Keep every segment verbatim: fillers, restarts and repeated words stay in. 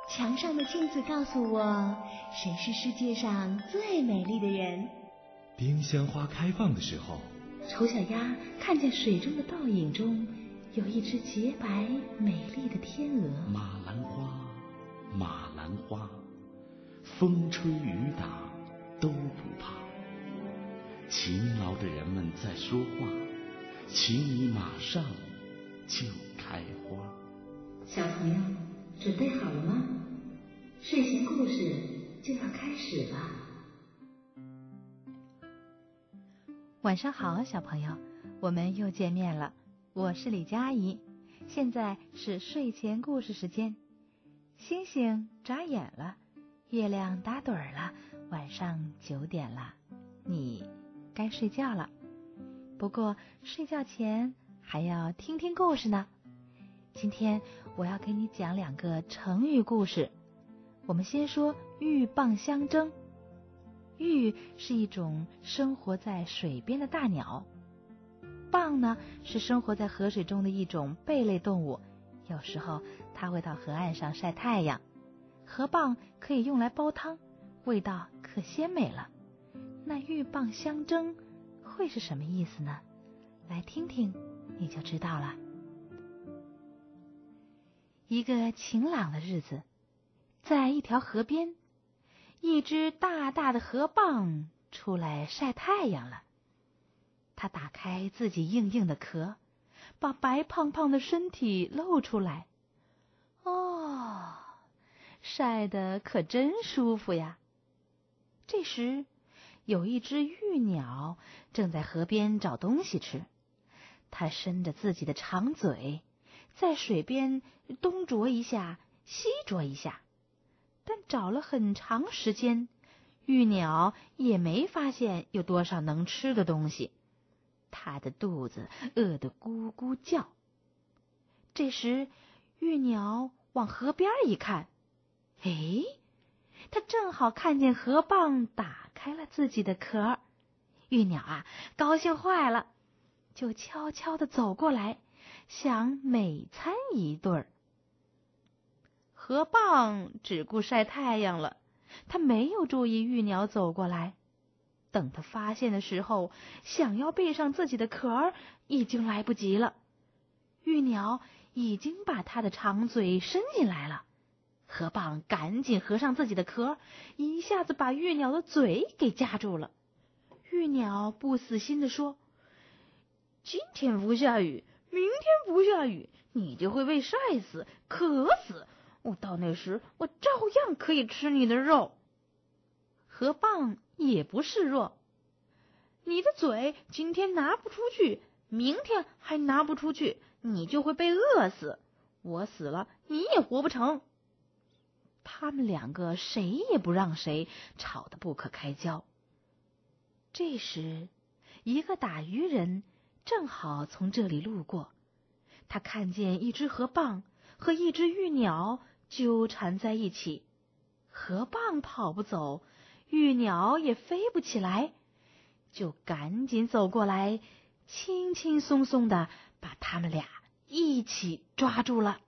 墙上的镜子告诉我，谁是世界上最美丽的人。 丁香花开放的时候， 丑小鸭看见水中的倒影中有一只洁白美丽的天鹅。 马兰花，马兰花，风吹雨打都不怕。勤劳的人们在说话，请你马上就开花。 小朋友，准备好了吗？睡前故事就要开始了。 晚上好，小朋友，我们又见面了，我是李佳阿姨。现在是睡前故事时间，星星眨眼了，月亮打盹儿了，晚上九点了，你该睡觉了。不过睡觉前还要听听故事呢。今天我要给你讲两个成语故事。我们先说鹬蚌相争。鹬是一种生活在水边的大鸟，蚌呢是生活在河水中的一种贝类动物，有时候它会到河岸上晒太阳。河蚌可以用来煲汤，味道可鲜美了。那鹬蚌相争会是什么意思呢？来听听你就知道了。一个晴朗的日子，在一条河边，一只大大的河蚌出来晒太阳了。它打开自己硬硬的壳，把白胖胖的身体露出来。哦，晒得可真舒服呀！这时，有一只玉鸟正在河边找东西吃。它伸着自己的长嘴，在水边东啄一下，西啄一下，但找了很长时间，玉鸟也没发现有多少能吃的东西。它的肚子饿得咕咕叫。这时，玉鸟往河边一看，诶，它正好看见河蚌打开了自己的壳。玉鸟啊，高兴坏了，就悄悄地走过来，想美餐一顿。河蚌只顾晒太阳了，他没有注意玉鸟走过来。等他发现的时候，想要闭上自己的壳已经来不及了。玉鸟已经把它的长嘴伸进来了。河蚌赶紧合上自己的壳，一下子把玉鸟的嘴给夹住了。玉鸟不死心地说，今天不下雨，明天不下雨，你就会被晒死，渴死。我到那时，我照样可以吃你的肉。河蚌也不示弱，你的嘴今天拿不出去，明天还拿不出去，你就会被饿死。我死了，你也活不成。他们两个谁也不让谁，吵得不可开交。这时，一个打渔人正好从这里路过，他看见一只河蚌和一只玉鸟纠缠在一起，河蚌跑不走，玉鸟也飞不起来，就赶紧走过来，轻轻松松地把他们俩一起抓住了。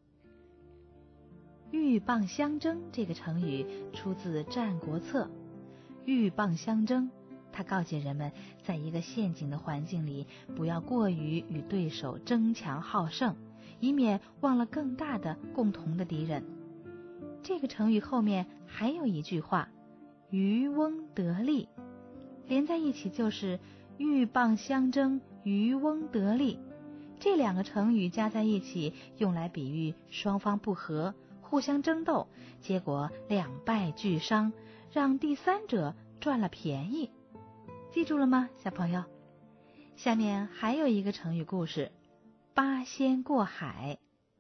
鹬蚌相争这个成语出自《战国策》。鹬蚌相争，它告诫人们，在一个陷阱的环境里，不要过于与对手争强好胜，以免忘了更大的共同的敌人。这个成语后面还有一句话，渔翁得利，连在一起就是鹬蚌相争，渔翁得利。这两个成语加在一起，用来比喻双方不和，互相争斗，结果两败俱伤，让第三者赚了便宜。记住了吗，小朋友？下面还有一个成语故事，八仙过海。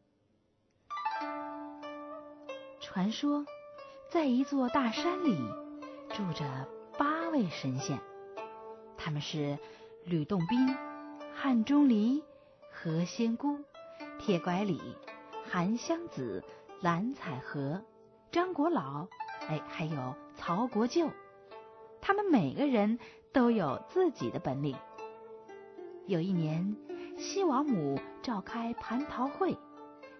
传说，在一座大山里住着八位神仙，他们是吕洞宾、汉钟离、何仙姑、铁拐李、韩湘子、蓝采和、张国老，哎，还有曹国舅。他们每个人都有自己的本领。有一年，西王母召开蟠桃会，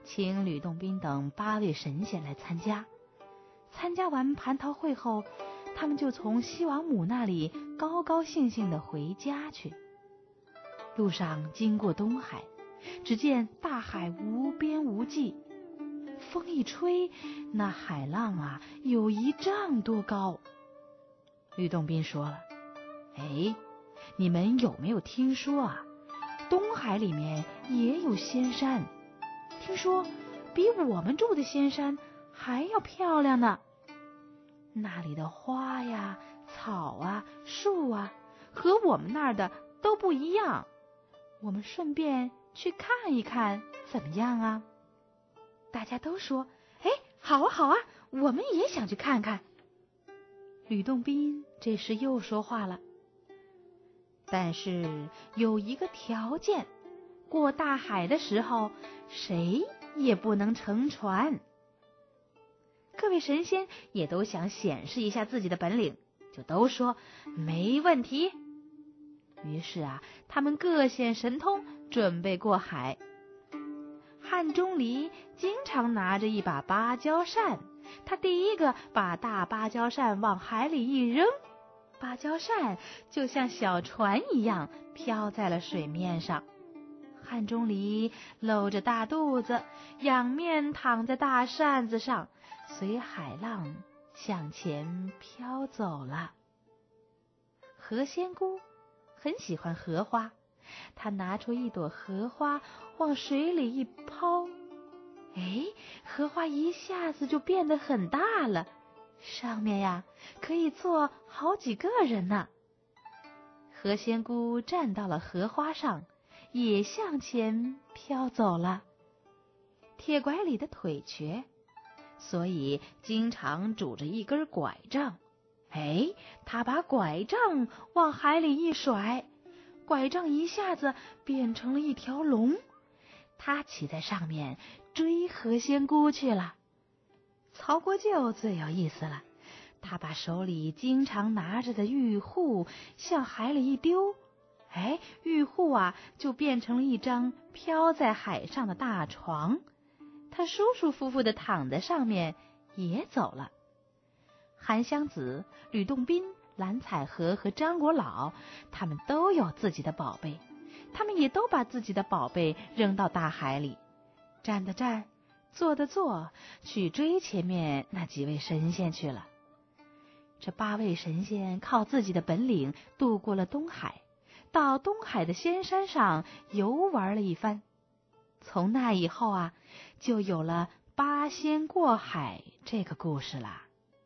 请吕洞宾等八位神仙来参加。参加完蟠桃会后，他们就从西王母那里高高兴兴地回家去。路上经过东海，只见大海无边无际，风一吹，那海浪啊有一丈多高。吕洞宾说了：哎，你们有没有听说啊，东海里面也有仙山，听说比我们住的仙山还要漂亮呢。那里的花呀、草啊、树啊，和我们那儿的都不一样。我们顺便去看一看，怎么样啊？大家都说：哎，好啊好啊，我们也想去看看。吕洞宾这时又说话了：但是有一个条件，过大海的时候，谁也不能乘船。各位神仙也都想显示一下自己的本领，就都说没问题。于是啊，他们各显神通，准备过海。汉钟离经常拿着一把芭蕉扇，他第一个把大芭蕉扇往海里一扔，芭蕉扇就像小船一样飘在了水面上。汉钟离露着大肚子，仰面躺在大扇子上，随海浪向前飘走了。何仙姑很喜欢荷花，她拿出一朵荷花往水里一抛，哎，荷花一下子就变得很大了，上面呀可以坐好几个人呢。何仙姑站到了荷花上，也向前飘走了。铁拐李的腿瘸，所以经常拄着一根拐杖。哎，他把拐杖往海里一甩，拐杖一下子变成了一条龙，他骑在上面追何仙姑去了。曹国舅最有意思了，他把手里经常拿着的玉户向海里一丢，哎，玉户啊就变成了一张飘在海上的大床，他舒舒服服地躺在上面也走了。韩湘子、吕洞宾、蓝采和和张果老，他们都有自己的宝贝，他们也都把自己的宝贝扔到大海里，站的站，坐的坐，去追前面那几位神仙去了。这八位神仙靠自己的本领渡过了东海，到东海的仙山上游玩了一番。从那以后啊，就有了八仙过海这个故事啦。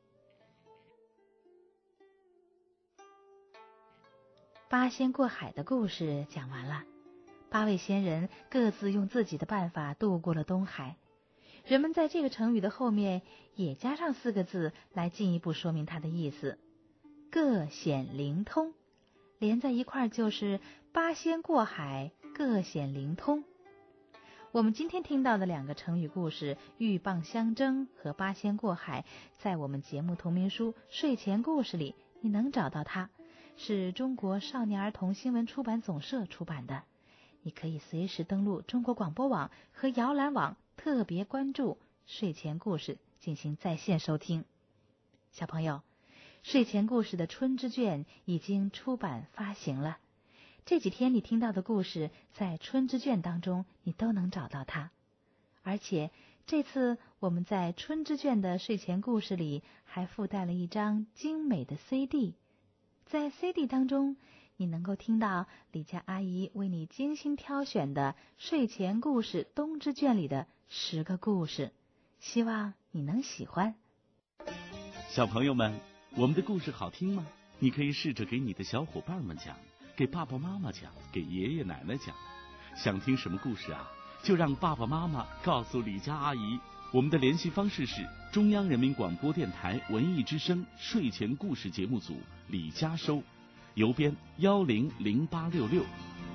八仙过海的故事讲完了，八位仙人各自用自己的办法渡过了东海。人们在这个成语的后面也加上四个字来进一步说明它的意思：各显灵通，连在一块儿就是八仙过海，各显灵通。我们今天听到的两个成语故事鹬蚌相争和八仙过海，在我们节目同名书睡前故事里你能找到它，是中国少年儿童新闻出版总社出版的。你可以随时登录中国广播网和摇篮网，特别关注睡前故事进行在线收听。小朋友，睡前故事的春之卷已经出版发行了，这几天你听到的故事在春之卷当中你都能找到它。而且这次我们在春之卷的睡前故事里还附带了一张精美的 C D， 在 C D 当中你能够听到李佳阿姨为你精心挑选的睡前故事冬之卷里的十个故事，希望你能喜欢。 小朋友们，我们的故事好听吗？你可以试着给你的小伙伴们讲，给爸爸妈妈讲，给爷爷奶奶讲。想听什么故事啊？就让爸爸妈妈告诉李佳阿姨。我们的联系方式是中央人民广播电台文艺之声睡前故事节目组李佳收，邮编幺零零八六六。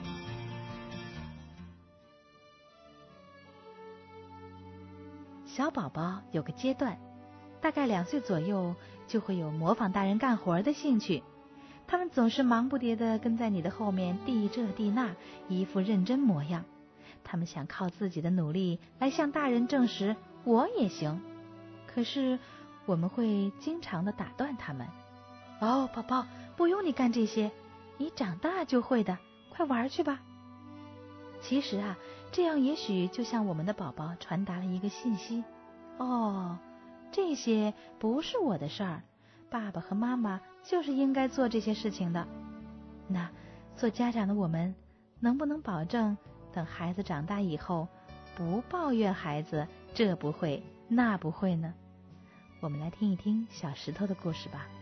小宝宝有个阶段，大概两岁左右，就会有模仿大人干活的兴趣。他们总是忙不迭地跟在你的后面递这递那，一副认真模样。 他们想靠自己的努力来向大人证实我也行。可是我们会经常的打断他们。哦，宝宝，不用你干这些，你长大就会的，快玩去吧。其实啊，这样也许就向我们的宝宝传达了一个信息。哦，这些不是我的事儿，爸爸和妈妈就是应该做这些事情的。那做家长的我们能不能保证等孩子长大以后不抱怨孩子这不会那不会呢？我们来听一听小石头的故事吧。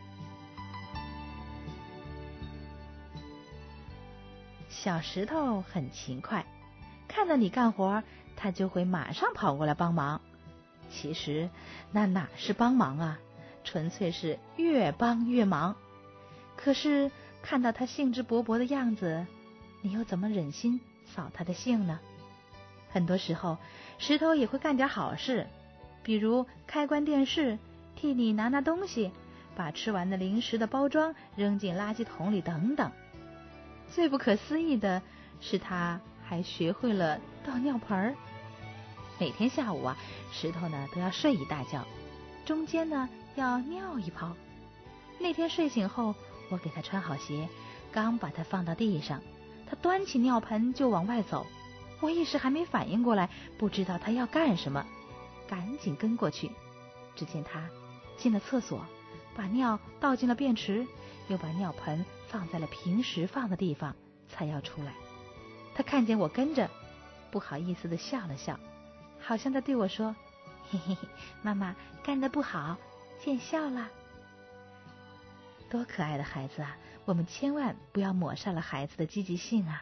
小石头很勤快，看到你干活，他就会马上跑过来帮忙。其实那哪是帮忙啊，纯粹是越帮越忙。可是看到他兴致勃勃的样子，你又怎么忍心扫他的兴呢？很多时候，石头也会干点好事，比如开关电视，替你拿拿东西，把吃完的零食的包装扔进垃圾桶里等等。最不可思议的是，他还学会了倒尿盆儿。每天下午啊，石头呢都要睡一大觉，中间呢要尿一泡。那天睡醒后，我给他穿好鞋，刚把他放到地上，他端起尿盆就往外走。我一时还没反应过来，不知道他要干什么，赶紧跟过去。只见他进了厕所，把尿倒进了便池，又把尿盆放在了平时放的地方，才要出来。他看见我跟着，不好意思地笑了笑，好像在对我说：嘿嘿嘿，妈妈干得不好，见笑了。多可爱的孩子啊，我们千万不要抹杀了孩子的积极性啊。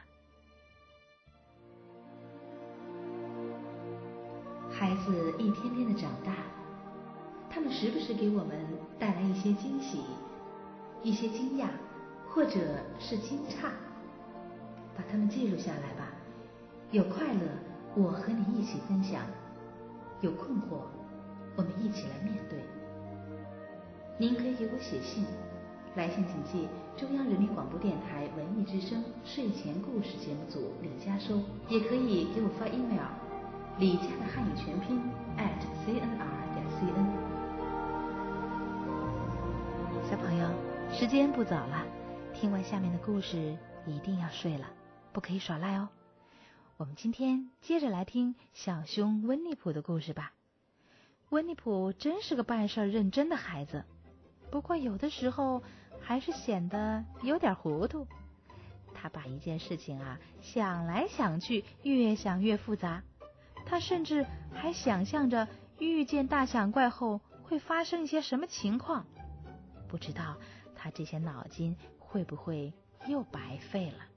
孩子一天天的长大，他们时不时给我们带来一些惊喜，一些惊讶，或者是惊诧。把它们记录下来吧，有快乐，我和你一起分享；有困惑，我们一起来面对。您可以给我写信，来信请寄中央人民广播电台文艺之声睡前故事节目组李佳收，也可以给我发 email， 李佳的汉语全拼 at c n r 点 c n。 小朋友，时间不早了，听完下面的故事一定要睡了，不可以耍赖哦。我们今天接着来听小熊温尼普的故事吧。温尼普真是个办事认真的孩子，不过有的时候还是显得有点糊涂。他把一件事情啊想来想去，越想越复杂。他甚至还想象着遇见大响怪后会发生一些什么情况。不知道他这些脑筋会不会又白费了。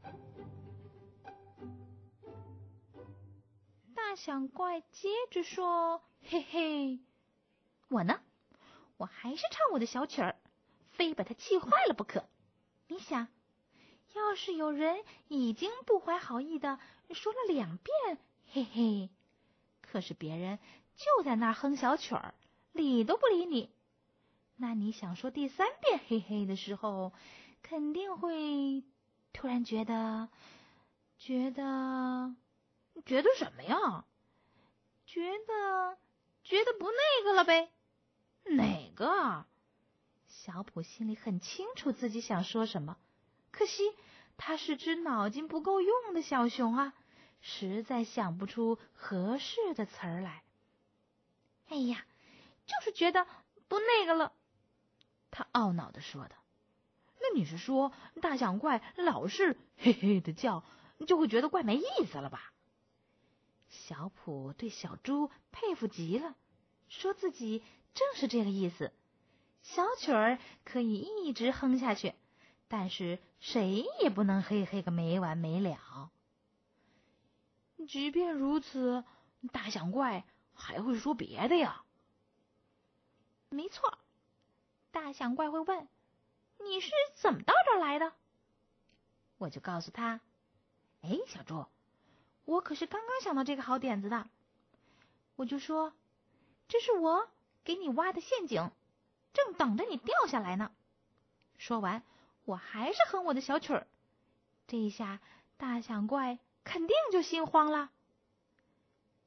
大响怪接着说：嘿嘿，我呢，我还是唱我的小曲儿，非把它气坏了不可。你想，要是有人已经不怀好意的说了两遍嘿嘿，可是别人就在那儿哼小曲儿，理都不理你，那你想说第三遍嘿嘿的时候，肯定会突然觉得觉得觉得什么呀？觉得觉得不那个了呗。哪个？小普心里很清楚自己想说什么，可惜他是只脑筋不够用的小熊啊，实在想不出合适的词儿来。哎呀，就是觉得不那个了，他懊恼地说的。那你是说大响怪老是嘿嘿的叫，就会觉得怪没意思了吧？小普对小猪佩服极了，说自己正是这个意思。小曲儿可以一直哼下去，但是谁也不能嘿嘿个没完没了。即便如此，大响怪还会说别的呀。没错，大响怪会问：你是怎么到这儿来的？我就告诉他：哎，小猪，我可是刚刚想到这个好点子的。我就说：这是我给你挖的陷阱，正等着你掉下来呢。说完，我还是哼我的小曲儿。这一下，大响怪肯定就心慌了。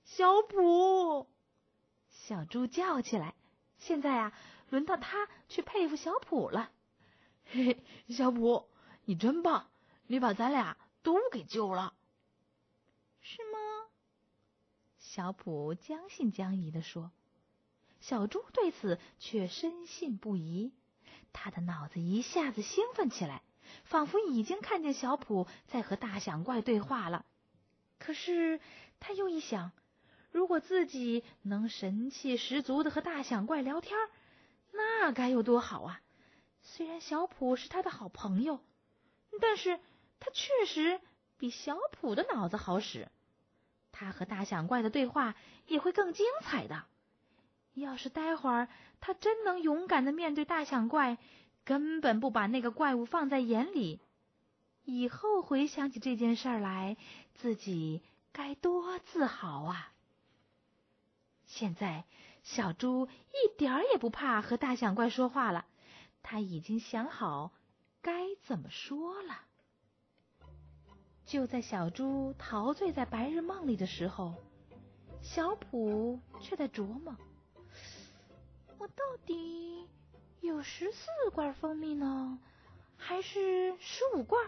小普！小猪叫起来。现在啊，轮到他去佩服小普了。 嘿嘿，小普，你真棒，你把咱俩都给救了。 是吗？小普将信将疑地说。小猪对此却深信不疑，他的脑子一下子兴奋起来，仿佛已经看见小普在和大响怪对话了。可是他又一想，如果自己能神气十足地和大响怪聊天，那该有多好啊！虽然小普是他的好朋友，但是他确实比小普的脑子好使，他和大响怪的对话也会更精彩的。要是待会儿他真能勇敢地面对大响怪，根本不把那个怪物放在眼里，以后回想起这件事儿来，自己该多自豪啊！现在小猪一点儿也不怕和大响怪说话了，他已经想好该怎么说了。就在小猪陶醉在白日梦里的时候，小普却在琢磨，我到底有十四罐蜂蜜呢，还是十五罐？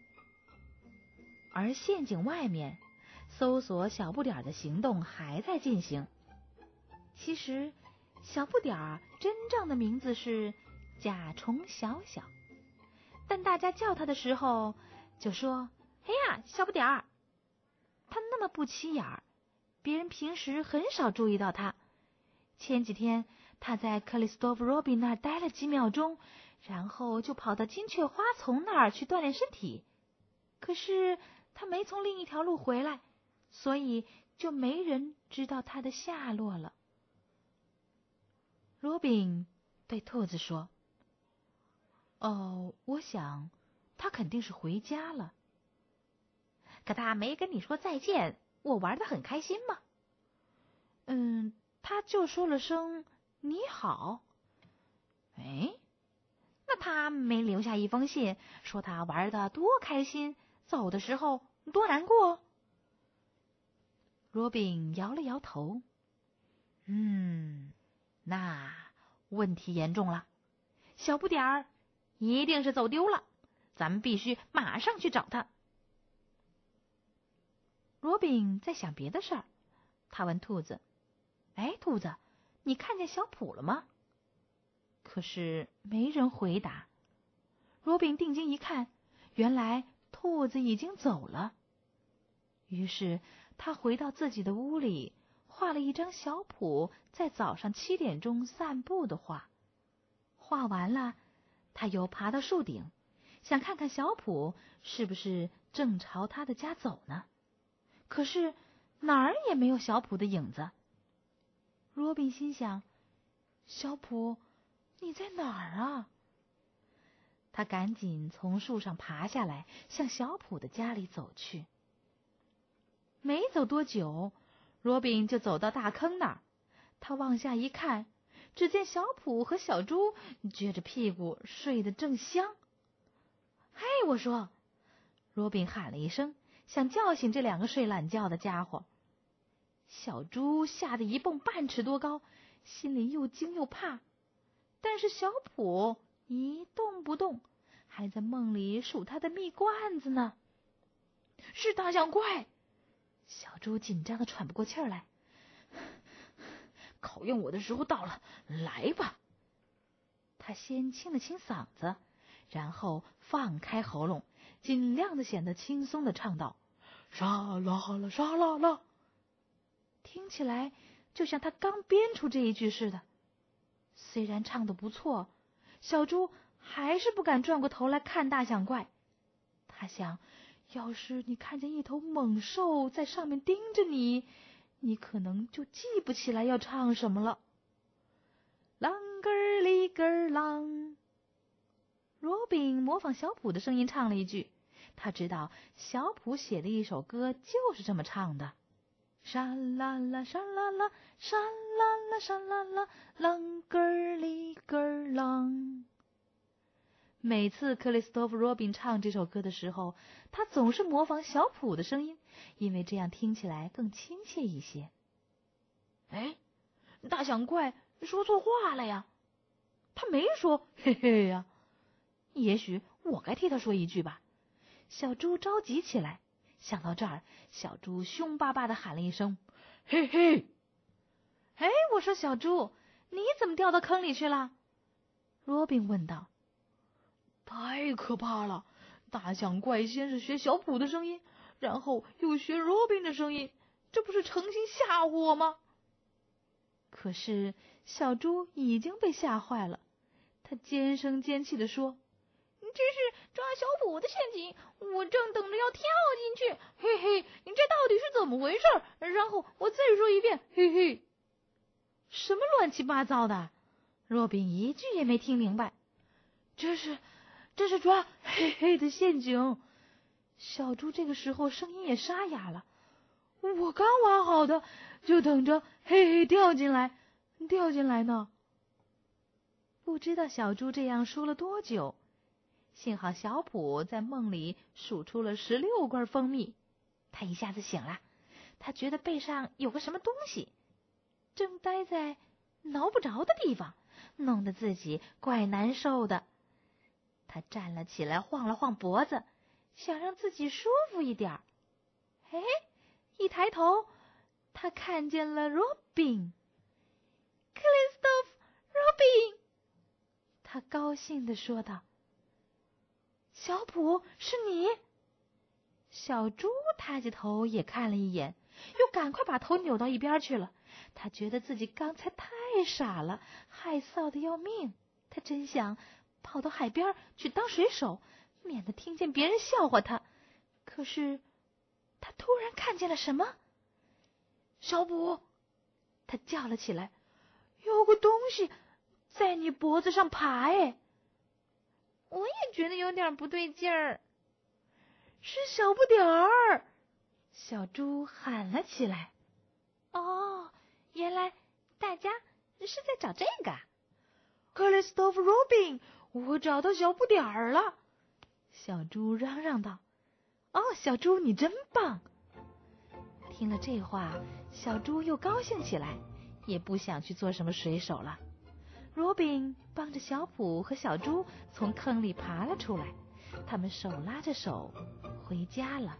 而陷阱外面，搜索小不点儿的行动还在进行。其实，小不点儿真正的名字是甲虫小小，但大家叫他的时候就说：“哎呀，小不点儿！”他那么不起眼儿，别人平时很少注意到他。前几天他在克里斯托弗·罗宾那儿待了几秒钟，然后就跑到金雀花丛那儿去锻炼身体。可是他没从另一条路回来，所以就没人知道他的下落了。罗宾对兔子说：“哦，我想他肯定是回家了。可他没跟你说再见，我玩得很开心吗？”“嗯，他就说了声你好。”“哎，那他没留下一封信，说他玩得多开心，走的时候多难过？”罗宾摇了摇头。“嗯，那问题严重了，小不点儿一定是走丢了，咱们必须马上去找他。”罗宾在想别的事儿，他问兔子：“哎，兔子，你看见小普了吗？”可是没人回答。罗宾定睛一看，原来兔子已经走了。于是他回到自己的屋里，画了一张小普在早上七点钟散步的画。画完了，他又爬到树顶，想看看小普是不是正朝他的家走呢。可是哪儿也没有小普的影子。罗宾心想：小普，你在哪儿啊？他赶紧从树上爬下来，向小普的家里走去。没走多久，罗宾就走到大坑那儿。他往下一看，只见小普和小猪撅着屁股睡得正香。“嘿，我说！”罗宾喊了一声，想叫醒这两个睡懒觉的家伙。小猪吓得一蹦半尺多高，心里又惊又怕。但是小普一动不动，还在梦里数他的蜜罐子呢。“是大象怪！”小猪紧张的喘不过气来。“考验我的时候到了，来吧！”他先清了清嗓子，然后放开喉咙，尽量的显得轻松的唱道：“沙啦啦，沙啦啦。”听起来就像他刚编出这一句似的。虽然唱得不错，小猪还是不敢转过头来看大象怪。他想，要是你看见一头猛兽在上面盯着你，你可能就记不起来要唱什么了。啷个儿里个儿啷。罗宾模仿小普的声音唱了一句，他知道小普写的一首歌就是这么唱的。沙啦啦，沙啦啦，沙啦啦，沙啦啦，啷个儿里个儿啷。每次克里斯托弗·罗宾唱这首歌的时候，他总是模仿小普的声音，因为这样听起来更亲切一些。 哎，大象怪说错话了呀，他没说嘿嘿呀。 也许我该替他说一句吧。小猪着急起来，想到这儿，小猪凶巴巴地喊了一声嘿嘿。哎，我说小猪，你怎么掉到坑里去了？罗宾问道。 太可怕了，大象怪先是学小普的声音，然后又学罗宾的声音，这不是诚心吓唬我吗？ 可是小猪已经被吓坏了，他尖声尖气地说， 这是抓小普的陷阱，我正等着要跳进去，嘿嘿，你这到底是怎么回事？然后我再说一遍，嘿嘿。 什么乱七八糟的？罗宾一句也没听明白。 这是这是抓嘿嘿的陷阱。 小猪这个时候声音也沙哑了。 我刚挖好的，就等着嘿嘿掉进来，掉进来呢。 不知道小猪这样说了多久，幸好小普在梦里数出了十六罐蜂蜜，他一下子醒了，他觉得背上有个什么东西，正待在挠不着的地方，弄得自己怪难受的。他站了起来，晃了晃脖子，想让自己舒服一点。哎，一抬头，他看见了罗宾。克里斯托弗，罗宾！他高兴地说道。小普，是你？小猪抬起头也看了一眼，又赶快把头扭到一边去了。他觉得自己刚才太傻了，害臊的要命。他真想跑到海边去当水手，免得听见别人笑话他。可是他突然看见了什么？ 小普， 他叫了起来， 有个东西在你脖子上爬哎！ 我也觉得有点不对劲儿。 是小不点儿！ 小猪喊了起来。哦，原来大家是在找这个。 克里斯托弗·罗宾，我找到小不点儿了！ 小猪嚷嚷道。哦，小猪你真棒！听了这话，小猪又高兴起来，也不想去做什么水手了。罗宾帮着小普和小猪从坑里爬了出来，他们手拉着手回家了。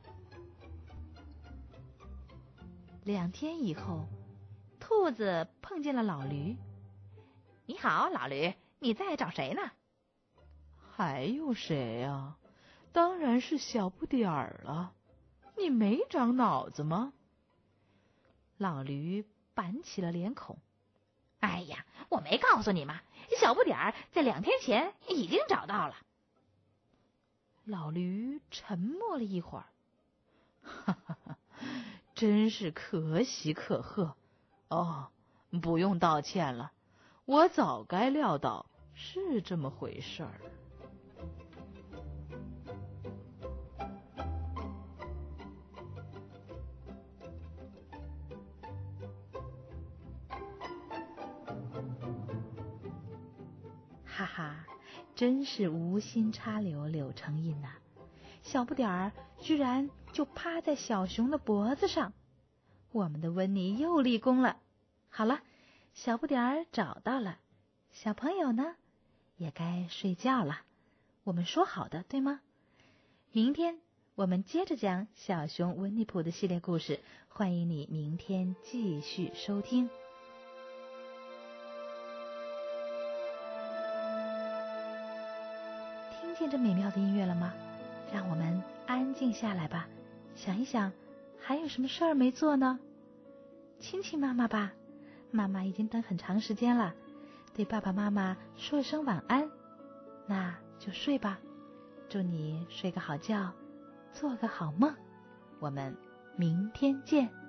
两天以后，兔子碰见了老驴。你好，老驴，你在找谁呢？ 还有谁呀、啊？当然是小不点儿了。你没长脑子吗？ 老驴板起了脸孔。哎呀，我没告诉你吗？小不点儿在两天前已经找到了。老驴沉默了一会儿， 哈哈哈，真是可喜可贺。哦，不用道歉了，我早该料到是这么回事儿。 哈哈，真是无心插柳柳成荫呐、啊！小不点儿居然就趴在小熊的脖子上，我们的温妮又立功了。好了，小不点儿找到了，小朋友呢也该睡觉了。我们说好的，对吗？明天我们接着讲小熊温妮普的系列故事，欢迎你明天继续收听。听见这美妙的音乐了吗？让我们安静下来吧，想一想还有什么事儿没做呢？亲亲妈妈吧，妈妈已经等很长时间了，对爸爸妈妈说一声晚安，那就睡吧，祝你睡个好觉，做个好梦，我们明天见。